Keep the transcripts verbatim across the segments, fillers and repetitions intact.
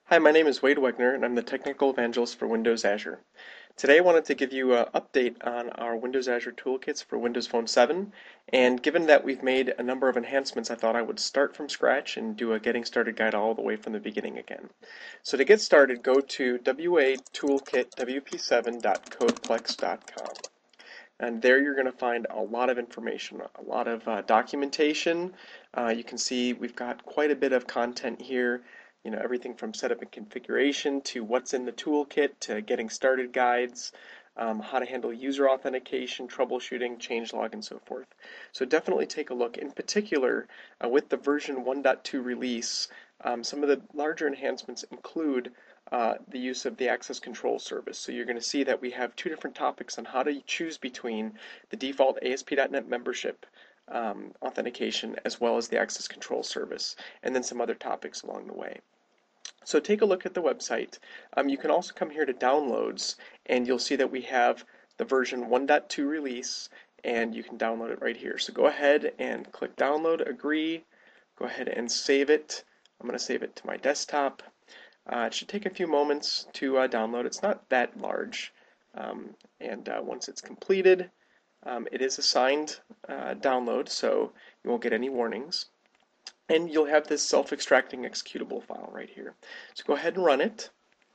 Hi, my name is Wade Wegner, and I'm the Technical Evangelist for Windows Azure. Today I wanted to give you an update on our Windows Azure toolkits for Windows Phone seven, and given that we've made a number of enhancements, I thought I would start from scratch and do a getting started guide all the way from the beginning again. So to get started, go to w a toolkit w p seven dot codeplex dot com. And there you're going to find a lot of information, a lot of uh, documentation. Uh, you can see we've got quite a bit of content here. You know, everything from setup and configuration to what's in the toolkit to getting started guides, um, how to handle user authentication, troubleshooting, changelog, and so forth. So definitely take a look. In particular, uh, with the version one point two release, um, some of the larger enhancements include uh, the use of the access control service. So you're going to see that we have two different topics on how to choose between the default A S P dot net membership um, authentication as well as the access control service, and then some other topics along the way. So take a look at the website. Um, you can also come here to downloads, and you'll see that we have the version one point two release, and you can download it right here. So go ahead and click download, agree, go ahead and save it. I'm going to save it to my desktop. Uh, it should take a few moments to uh, download. It's not that large, um, and uh, once it's completed, um, it is a signed uh, download, so you won't get any warnings. And you'll have this self-extracting executable file right here. So go ahead and run it,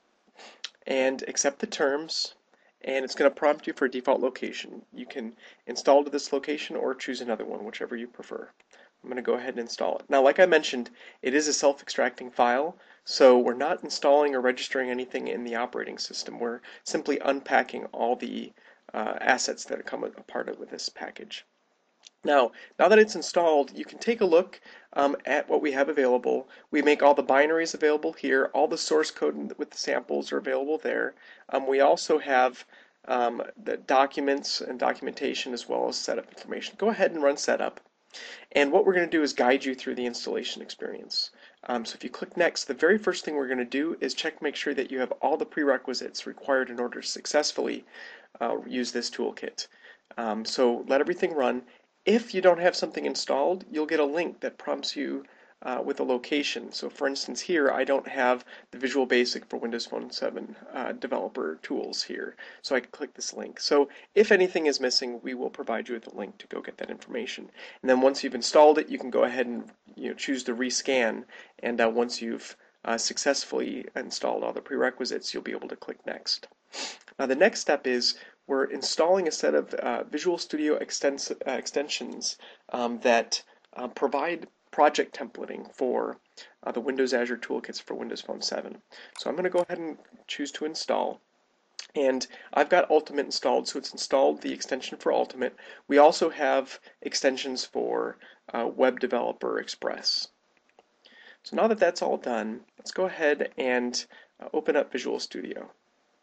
and accept the terms, and it's going to prompt you for a default location. You can install to this location or choose another one, whichever you prefer. I'm going to go ahead and install it. Now, like I mentioned, it is a self-extracting file, so we're not installing or registering anything in the operating system. We're simply unpacking all the uh, assets that come a part of with this package. Now, now that it's installed, you can take a look um, at what we have available. We make all the binaries available here. All the source code with the samples are available there. Um, we also have um, the documents and documentation as well as setup information. Go ahead and run setup. And what we're going to do is guide you through the installation experience. Um, so if you click next, the very first thing we're going to do is check to make sure that you have all the prerequisites required in order to successfully uh, use this toolkit. Um, so let everything run. If you don't have something installed, you'll get a link that prompts you uh, with a location. So for instance here, I don't have the Visual Basic for Windows Phone seven uh, developer tools here, so I can click this link. So if anything is missing, we will provide you with a link to go get that information. And then once you've installed it, you can go ahead and you know, choose to rescan, and uh, once you've uh, successfully installed all the prerequisites, you'll be able to click next. Now the next step is we're installing a set of uh, Visual Studio extens uh, extensions um, that uh, provide project templating for uh, the Windows Azure toolkits for Windows Phone seven. So I'm going to go ahead and choose to install. And I've got Ultimate installed, so it's installed the extension for Ultimate. We also have extensions for uh, Web Developer Express. So now that that's all done, let's go ahead and uh, open up Visual Studio.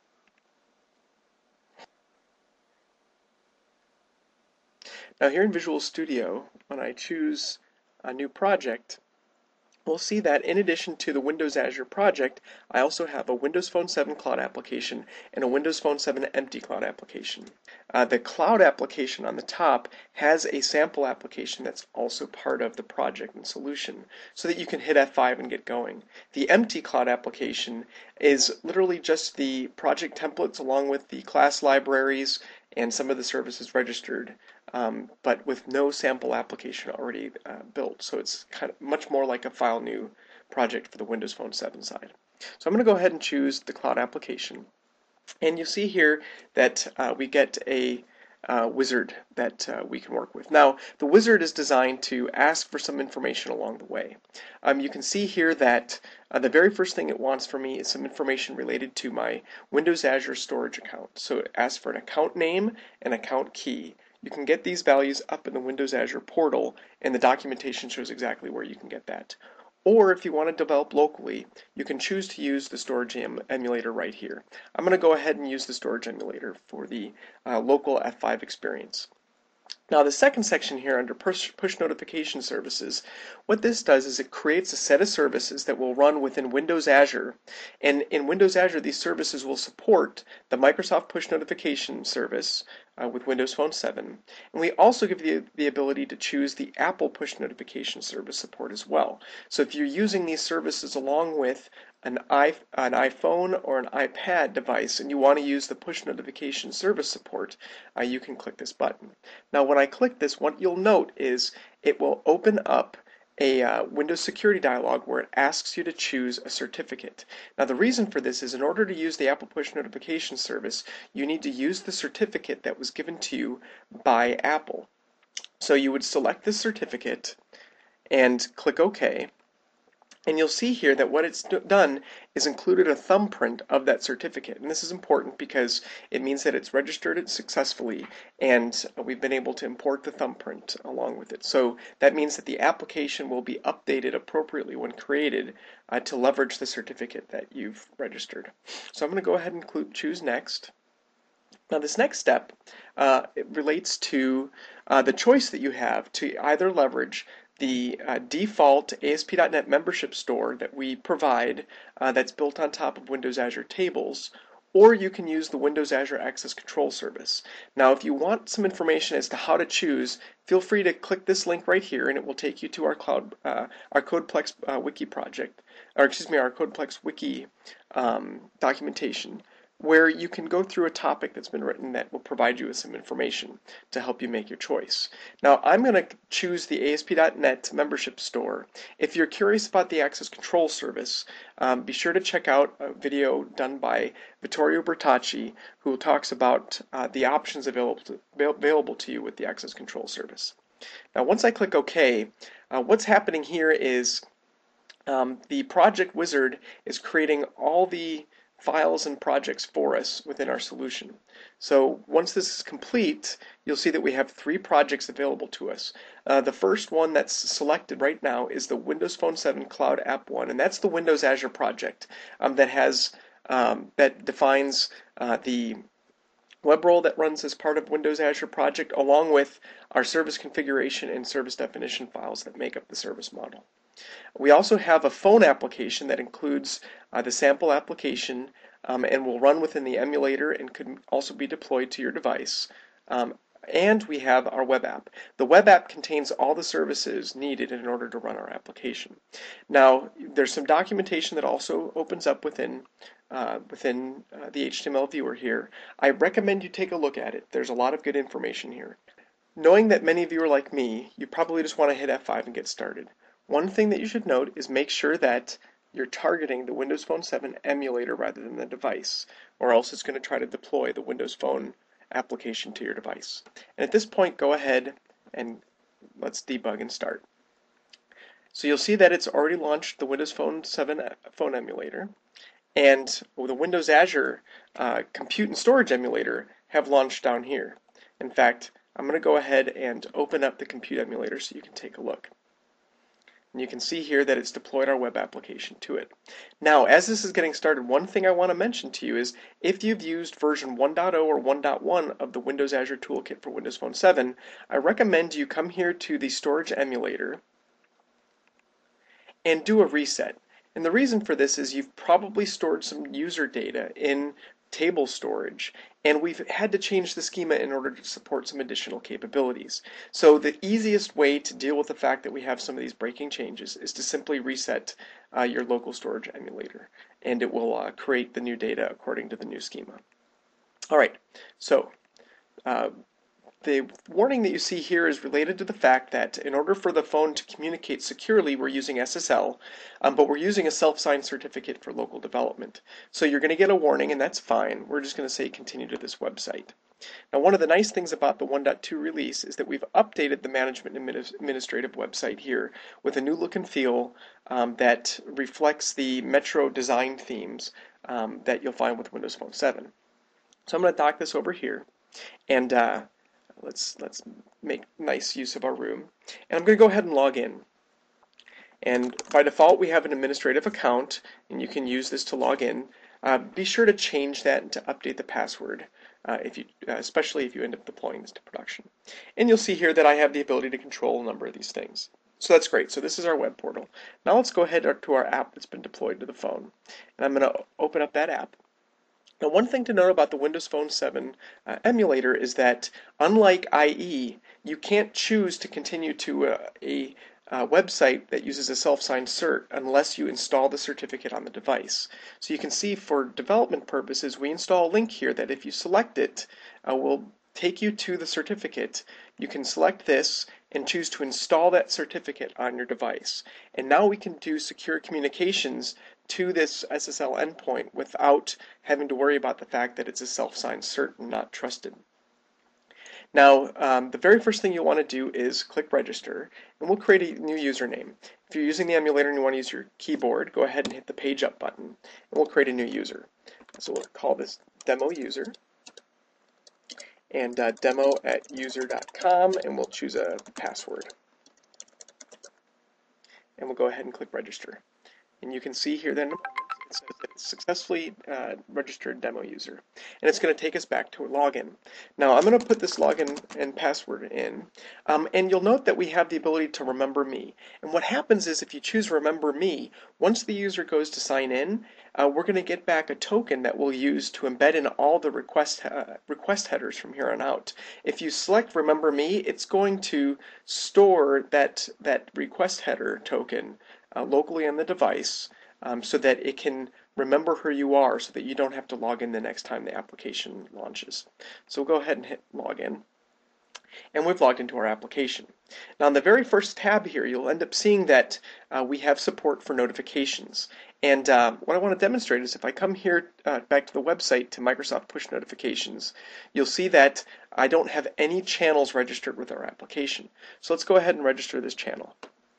Now here in Visual Studio, when I choose a new project, we'll see that in addition to the Windows Azure project, I also have a Windows Phone seven Cloud application and a Windows Phone seven Empty Cloud application. Uh, the Cloud application on the top has a sample application that's also part of the project and solution, so that you can hit F five and get going. The Empty Cloud application is literally just the project templates along with the class libraries and some of the services registered, um, but with no sample application already uh, built. So it's kind of much more like a file new project for the Windows Phone seven side. So I'm going to go ahead and choose the cloud application. And you see here that uh, we get a uh, wizard that uh, we can work with. Now, the wizard is designed to ask for some information along the way. Um, you can see here that uh, the very first thing it wants from me is some information related to my Windows Azure storage account. So it asks for an account name and account key. You can get these values up in the Windows Azure portal, and the documentation shows exactly where you can get that. Or if you want to develop locally, you can choose to use the storage em emulator right here. I'm going to go ahead and use the storage emulator for the uh, local F five experience. Now the second section here under push, push notification services, what this does is it creates a set of services that will run within Windows Azure, and in Windows Azure these services will support the Microsoft push notification service uh, with Windows Phone seven, and we also give you the ability to choose the Apple push notification service support as well. So if you're using these services along with an, i an iPhone or an iPad device and you want to use the push notification service support, uh, you can click this button. Now when I click this, what you'll note is it will open up a uh, Windows security dialog where it asks you to choose a certificate. Now the reason for this is in order to use the Apple Push Notification Service, you need to use the certificate that was given to you by Apple. So you would select this certificate and click OK. And you'll see here that what it's done is included a thumbprint of that certificate. And this is important because it means that it's registered it successfully and we've been able to import the thumbprint along with it. So that means that the application will be updated appropriately when created uh, to leverage the certificate that you've registered. So I'm going to go ahead and include, choose Next. Now this next step uh, it relates to uh, the choice that you have to either leverage the uh, default A S P dot net membership store that we provide uh, that's built on top of Windows Azure Tables, or you can use the Windows Azure Access Control Service. Now if you want some information as to how to choose, feel free to click this link right here and it will take you to our cloud, uh, our CodePlex uh, wiki project, or excuse me, our CodePlex wiki um, documentation, where you can go through a topic that's been written that will provide you with some information to help you make your choice. Now I'm going to choose the A S P dot net membership store. If you're curious about the Access Control Service, um, be sure to check out a video done by Vittorio Bertacci, who talks about uh, the options available to, available to you with the Access Control Service. Now once I click OK, uh, what's happening here is um, the project wizard is creating all the files and projects for us within our solution. So once this is complete, you'll see that we have three projects available to us. Uh, the first one that's selected right now is the Windows Phone seven Cloud App one, and that's the Windows Azure project um, that has um, that defines uh, the web role that runs as part of Windows Azure project, along with our service configuration and service definition files that make up the service model. We also have a phone application that includes uh, the sample application um, and will run within the emulator and could also be deployed to your device. Um, and we have our web app. The web app contains all the services needed in order to run our application. Now, there's some documentation that also opens up within uh, within uh, the H T M L viewer here. I recommend you take a look at it. There's a lot of good information here. Knowing that many of you are like me, you probably just want to hit F five and get started. One thing that you should note is make sure that you're targeting the Windows Phone seven emulator rather than the device, or else it's going to try to deploy the Windows Phone application to your device. And at this point, go ahead and let's debug and start. So you'll see that it's already launched the Windows Phone seven phone emulator, and the Windows Azure uh, Compute and Storage emulator have launched down here. In fact, I'm going to go ahead and open up the Compute emulator so you can take a look. And you can see here that it's deployed our web application to it. Now, as this is getting started, one thing I want to mention to you is if you've used version one point oh or one point one of the Windows Azure Toolkit for Windows Phone seven, I recommend you come here to the storage emulator and do a reset. And the reason for this is you've probably stored some user data in table storage, and we've had to change the schema in order to support some additional capabilities. So the easiest way to deal with the fact that we have some of these breaking changes is to simply reset uh, your local storage emulator, and it will uh, create the new data according to the new schema. Alright, so uh, the warning that you see here is related to the fact that in order for the phone to communicate securely, we're using S S L, um, but we're using a self-signed certificate for local development. So you're going to get a warning, and that's fine. We're just going to say continue to this website. Now, one of the nice things about the one point two release is that we've updated the management administrative website here with a new look and feel um, that reflects the Metro design themes um, that you'll find with Windows Phone seven. So I'm going to dock this over here, and uh, Let's let's make nice use of our room. And I'm going to go ahead and log in. And by default, we have an administrative account, and you can use this to log in. Uh, be sure to change that and to update the password, uh, if you, uh, especially if you end up deploying this to production. And you'll see here that I have the ability to control a number of these things. So that's great. So this is our web portal. Now let's go ahead to our app that's been deployed to the phone. And I'm going to open up that app. Now, one thing to note about the Windows Phone seven uh, emulator is that, unlike I E, you can't choose to continue to uh, a uh, website that uses a self-signed cert unless you install the certificate on the device. So you can see for development purposes, we install a link here that if you select it, uh, will take you to the certificate. You can select this and choose to install that certificate on your device. And now we can do secure communications to this S S L endpoint without having to worry about the fact that it's a self-signed cert and not trusted. Now, um, the very first thing you'll want to do is click register, and we'll create a new username. If you're using the emulator and you want to use your keyboard, go ahead and hit the page up button, and we'll create a new user. So we'll call this demo user, and uh, demo at user dot com, and we'll choose a password. And we'll go ahead and click register. And you can see here then it says that it's successfully uh, registered demo user. And it's going to take us back to a login. Now I'm going to put this login and password in. Um, and you'll note that we have the ability to remember me. And what happens is if you choose remember me, once the user goes to sign in, uh, we're going to get back a token that we'll use to embed in all the request, uh, request headers from here on out. If you select remember me, it's going to store that, that request header token uh, locally on the device, Um, so that it can remember who you are so that you don't have to log in the next time the application launches. So we'll go ahead and hit login. And we've logged into our application. Now on the very first tab here, you'll end up seeing that uh, we have support for notifications. And uh, what I want to demonstrate is if I come here uh, back to the website to Microsoft Push Notifications, you'll see that I don't have any channels registered with our application. So let's go ahead and register this channel.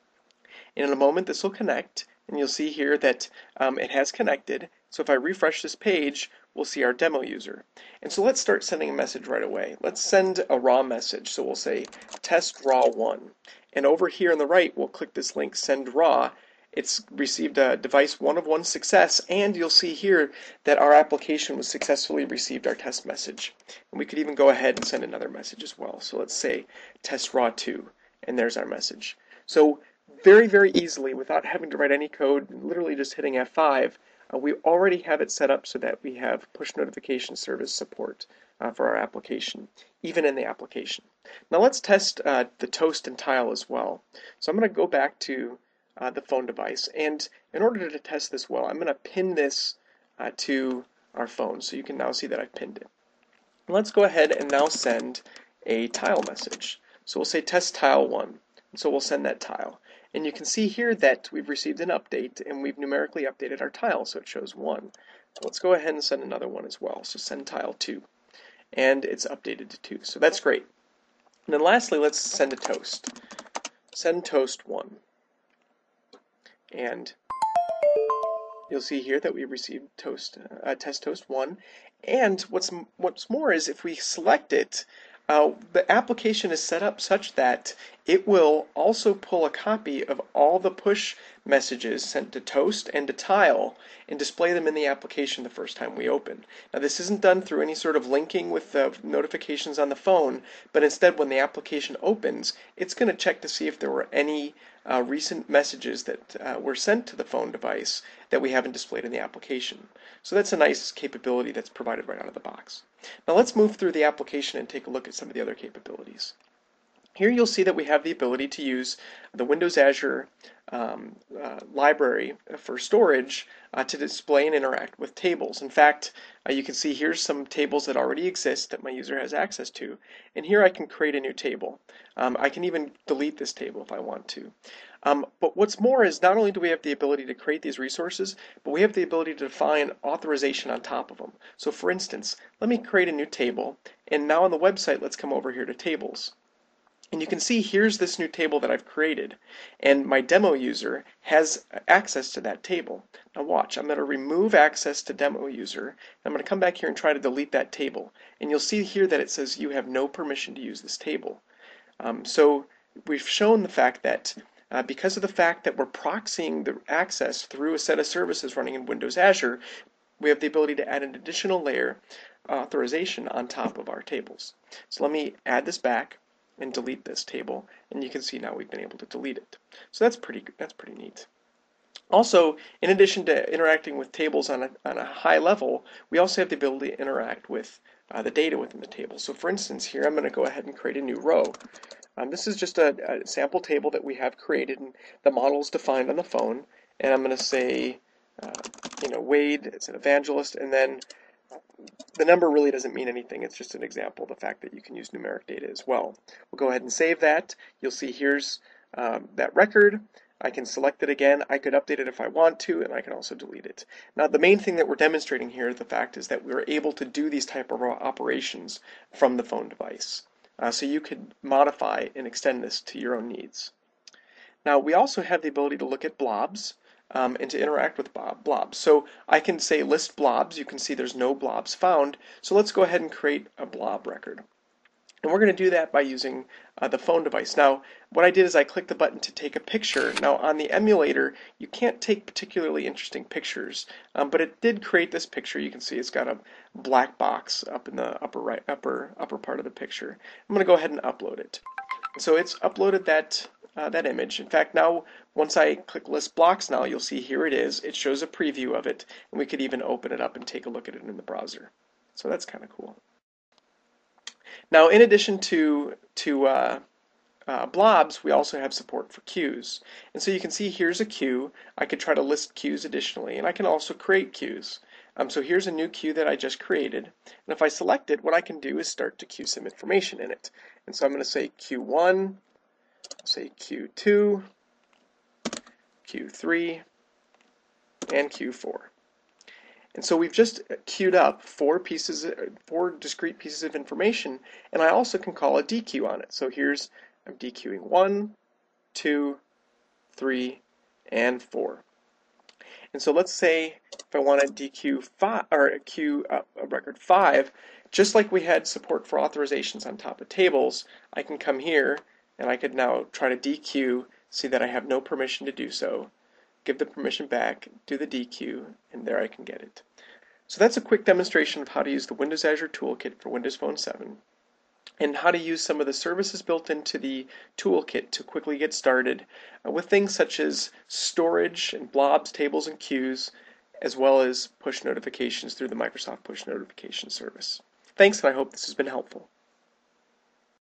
In a moment this will connect, and you'll see here that um, it has connected. So if I refresh this page, we'll see our demo user. And so let's start sending a message right away. Let's send a raw message. So we'll say test raw one. And over here on the right, we'll click this link, send raw. It's received a device one of one success, and you'll see here that our application was successfully received our test message. And we could even go ahead and send another message as well. So let's say test raw two, and there's our message. So very, very easily, without having to write any code, literally just hitting F five, uh, we already have it set up so that we have push notification service support uh, for our application, even in the application. Now let's test uh, the toast and tile as well. So I'm going to go back to uh, the phone device, and in order to test this well, I'm going to pin this uh, to our phone, so you can now see that I've pinned it. Let's go ahead and now send a tile message. So we'll say test tile one, and so we'll send that tile. And you can see here that we've received an update and we've numerically updated our tile, so it shows one. Let's go ahead and send another one as well. So send tile two. And it's updated to two. So that's great. And then lastly, let's send a toast. Send toast one. And you'll see here that we received toast, uh, test toast one. And what's, what's more is if we select it, Uh, the application is set up such that it will also pull a copy of all the push messages sent to Toast and to Tile and display them in the application the first time we open. Now this isn't done through any sort of linking with the notifications on the phone, but instead when the application opens, it's going to check to see if there were any uh, recent messages that uh, were sent to the phone device that we haven't displayed in the application. So that's a nice capability that's provided right out of the box. Now let's move through the application and take a look at some of the other capabilities. Here you'll see that we have the ability to use the Windows Azure um, uh, library for storage uh, to display and interact with tables. In fact, uh, you can see here's some tables that already exist that my user has access to, and here I can create a new table. Um, I can even delete this table if I want to. Um, but what's more is not only do we have the ability to create these resources, but we have the ability to define authorization on top of them. So for instance, let me create a new table, and now on the website let's come over here to tables. And you can see here's this new table that I've created, and my demo user has access to that table. Now watch, I'm going to remove access to demo user, and I'm going to come back here and try to delete that table. And you'll see here that it says you have no permission to use this table. Um, so we've shown the fact that uh, because of the fact that we're proxying the access through a set of services running in Windows Azure, we have the ability to add an additional layer authorization on top of our tables. So let me add this back and delete this table, and you can see now we've been able to delete it. So that's pretty that's pretty neat. Also, in addition to interacting with tables on a, on a high level, we also have the ability to interact with uh, the data within the table. So for instance, here I'm going to go ahead and create a new row. Um, this is just a, a sample table that we have created, and the model is defined on the phone. And I'm going to say, uh, you know, Wade is an evangelist, and then the number really doesn't mean anything. It's just an example of the fact that you can use numeric data as well. We'll go ahead and save that. You'll see here's um, that record. I can select it again. I could update it if I want to, and I can also delete it. Now, the main thing that we're demonstrating here, the fact is that we're able to do these type of operations from the phone device. Uh, so you could modify and extend this to your own needs. Now, we also have the ability to look at blobs um, and to interact with blobs. So I can say list blobs. You can see there's no blobs found. So let's go ahead and create a blob record. And we're going to do that by using uh, the phone device. Now, what I did is I clicked the button to take a picture. Now, on the emulator, you can't take particularly interesting pictures, um, but it did create this picture. You can see it's got a black box up in the upper right, upper upper part of the picture. I'm going to go ahead and upload it. So it's uploaded that uh, that image. In fact, now once I click list blocks, now you'll see here it is. It shows a preview of it, and we could even open it up and take a look at it in the browser. So that's kind of cool. Now, in addition to, to uh, uh, blobs, we also have support for queues. And so you can see here's a queue. I could try to list queues additionally, and I can also create queues. Um, so here's a new queue that I just created. And if I select it, what I can do is start to queue some information in it. And so I'm going to say Q one, I'll say Q two, Q three, and Q four. And so we've just queued up four pieces, four discrete pieces of information, and I also can call a dequeue on it. So here's, I'm dequeuing one, two, three, and four. And so let's say if I want to dequeue five, or queue up a record five, just like we had support for authorizations on top of tables, I can come here and I could now try to dequeue, see that I have no permission to do so, give the permission back, do the dequeue, and there I can get it. So that's a quick demonstration of how to use the Windows Azure Toolkit for Windows Phone seven, and how to use some of the services built into the toolkit to quickly get started uh, with things such as storage and blobs, tables, and queues, as well as push notifications through the Microsoft Push Notification Service. Thanks, and I hope this has been helpful.